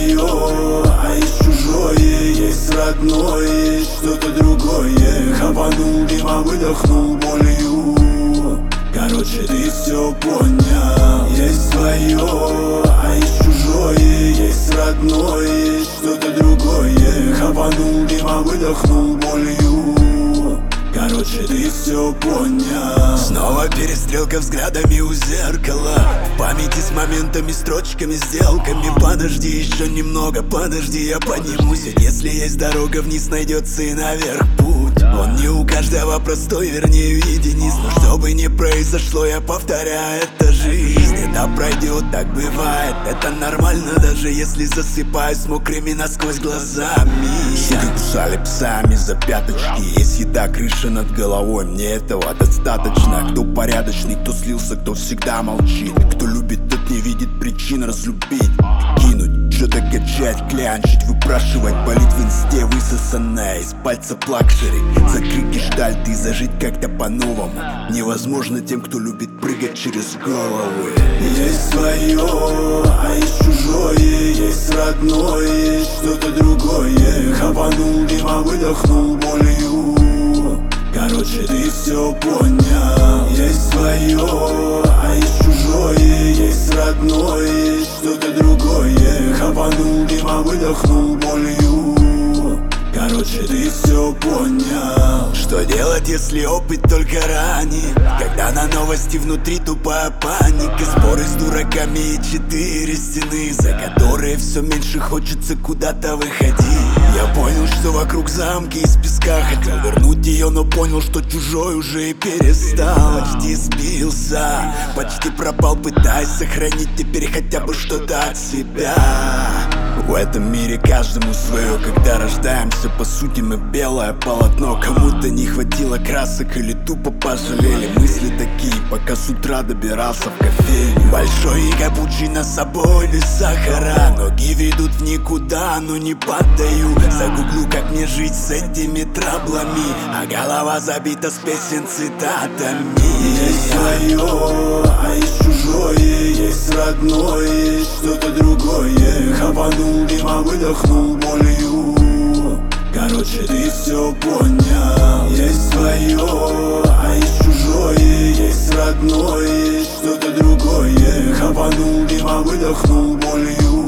свое, а есть чужое, есть родное, что-то другое. Хапанул дыма, выдохнул болью. Короче, ты все понял. Есть свое, а есть чужое, есть родное, что-то другое. Хапанул дыма, выдохнул болью. Короче, ты все понял. Снова перестрелка взглядами у зеркала. В памяти с моментами, строчками, сделками. Подожди еще немного, подожди, я поднимусь. Ведь если есть дорога вниз, найдется и наверх путь. Он не у каждого простой, вернее единиц. Но что бы ни произошло, я повторяю, это жизнь. Это пройдет, так бывает, это нормально. Даже если засыпаю с мокрыми насквозь глазами. Суки кусали псами за пяточки. Есть еда, крыша над головой, мне этого достаточно. Кто порядочный, кто слился, кто всегда молчит. Кто любит, тот не видит причин разлюбить. Кинуть, что-то качать, клянчить, выпрашивать, болит в инсте, высосанная из пальца плакшери. Закрыть гештальт и зажить как-то по-новому невозможно тем, кто любит прыгать через головы. Есть свое, а есть чужое, есть родное, что-то другое. Хапанул дыма, выдохнул болью. Короче, ты все понял. Есть свое, а есть чужое, есть родное, что-то другое. Хапанул дыма, выдохнул болью. Короче, ты все понял. Что делать, если опыт только ранит? Когда на новости внутри тупая паника. Споры с дураками и 4 стены, за которые все меньше хочется куда-то выходить. Я понял, что вокруг замки из песка. Хотел вернуть ее, но понял, что чужой уже и перестал. Почти сбился, почти пропал, пытаясь сохранить теперь хотя бы что-то от себя. В этом мире каждому свое. Когда рождаемся, по сути мы белое полотно. Кому-то не хватило красок или тупо пожалели. Мысли такие, пока с утра добирался в кофейню. Большой и капучино с собой без сахара. Ноги ведут в никуда, но не поддаю. Загуглю, как мне жить с этими траблами. А голова забита с песен цитатами. Есть свое, а есть чужое, есть родное, что-то другое. Хапанул дыма, выдохнул болью. Короче, ты все понял. Есть свое, а есть чужое, есть родное, что-то другое. Хапанул дыма, выдохнул болью.